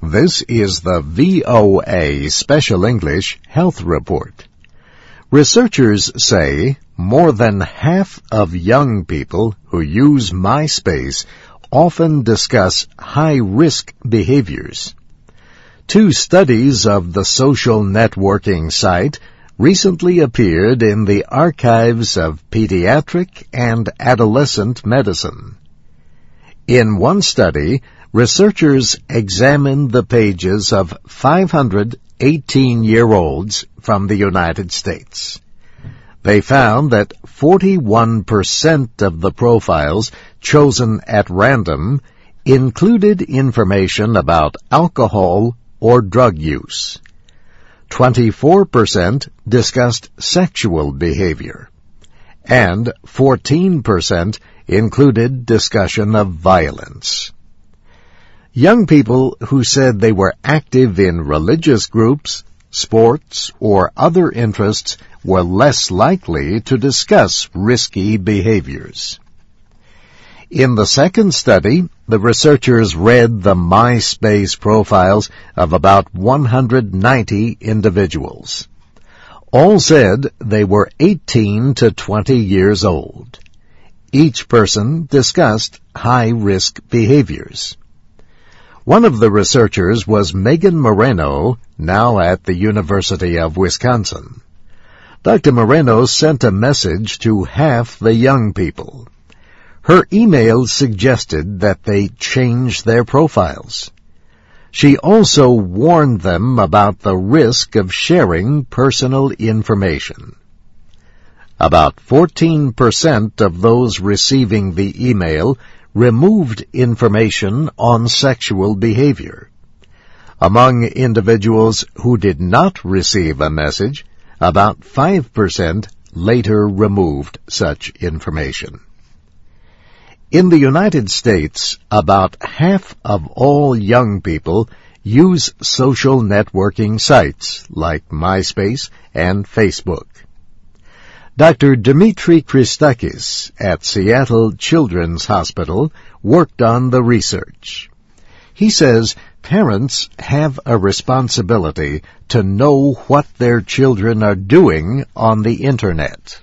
This is the VOA Special English Health Report. Researchers say more than half of young people who use MySpace often discuss high-risk behaviors. 2 studies of the social networking site recently appeared in the archives of pediatric and adolescent medicine. In one study, researchers examined the pages of 500 18-year-olds from the United States. They found that 41% of the profiles chosen at random included information about alcohol or drug use. 24% discussed sexual behavior, and 14% included discussion of violence. Young people who said they were active in religious groups, sports, or other interests were less likely to discuss risky behaviors. In the second study, the researchers read the MySpace profiles of about 190 individuals. All said they were 18 to 20 years old. Each person discussed high-risk behaviors. One of the researchers was Megan Moreno, now at the University of Wisconsin. Dr. Moreno sent a message to half the young people. Her email suggested that they change their profiles. She also warned them about the risk of sharing personal information. About 14% of those receiving the email removed information on sexual behavior. Among individuals who did not receive a message, about 5% later removed such information. In the United States, about half of all young people use social networking sites like MySpace and Facebook. Dr. Dimitri Christakis at Seattle Children's Hospital worked on the research. He says parents have a responsibility to know what their children are doing on the Internet.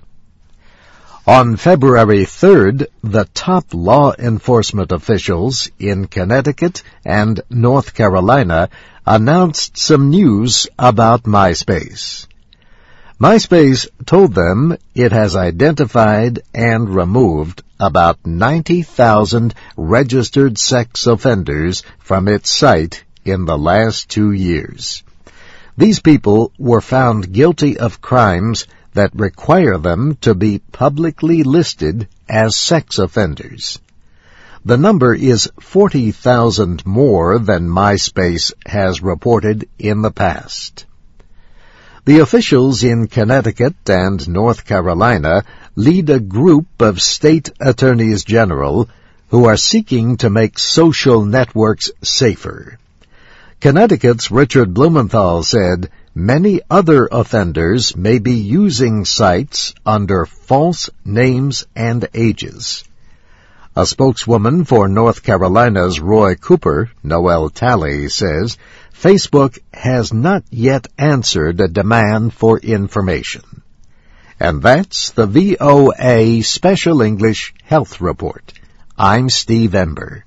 On February 3rd, the top law enforcement officials in Connecticut and North Carolina announced some news about MySpace. MySpace told them it has identified and removed about 90,000 registered sex offenders from its site in the last 2 years. These people were found guilty of crimes that require them to be publicly listed as sex offenders. The number is 40,000 more than MySpace has reported in the past. The officials in Connecticut and North Carolina lead a group of state attorneys general who are seeking to make social networks safer. Connecticut's Richard Blumenthal said many other offenders may be using sites under false names and ages. A spokeswoman for North Carolina's Roy Cooper, Noel Talley, says Facebook has not yet answered a demand for information. And that's the VOA Special English Health Report. I'm Steve Ember.